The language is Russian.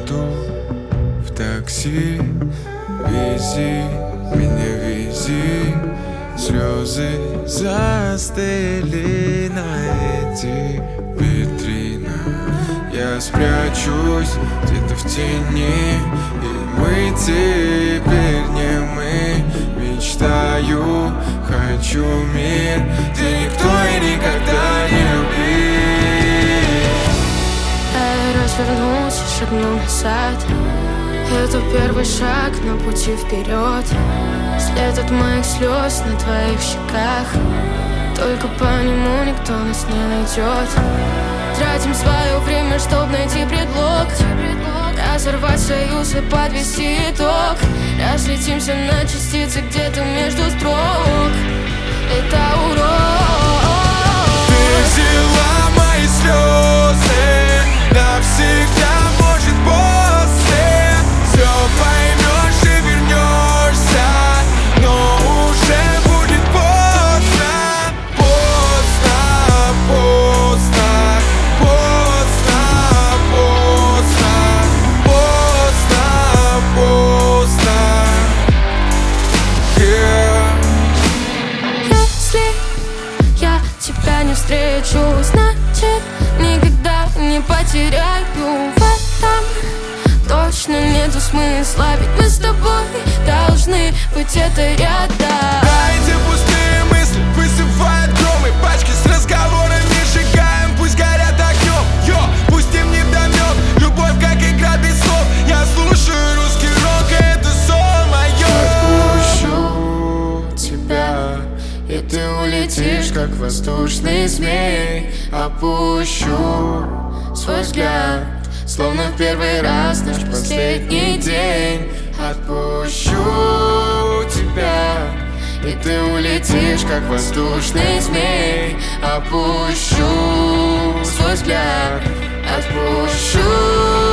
еду в такси. Вези меня, вези. Слезы застыли на этих витринах. Я спрячусь где-то в тени, и мы теперь не мы. Мечтаю, хочу мир, где никто и никогда не любит. Я развернулся, шагнул назад. Это первый шаг на пути вперед. След от моих слез на твоих щеках. Только по нему никто нас не найдет. Тратим свое время, чтоб найти предлог, разорвать союз и подвести итог. Разлетимся на частицы где-то между строк. Это урок. Ты взяла мои слезы навсегда, может, после все поймешь и вернешься, но уже будет поздно. Поздно, поздно, поздно, поздно, поздно, поздно. Если я тебя не встречу, значит, никогда не потеряю. В этом точно нету смысла, ведь мы с тобой должны быть это рядом. Да, эти пустые мысли высыпают громы. Пачки с разговорами сжигаем, пусть горят огнем. Йо, пусть им не вдомёк любовь, как игра без слов. Я слушаю русский рок, и это сон моё. Отпущу тебя, и ты улетишь, как воздушный змей. Опущу свой взгляд, словно в первый раз наш последний день. Отпущу тебя, и ты улетишь, как воздушный змей. Опущу свой взгляд, отпущу.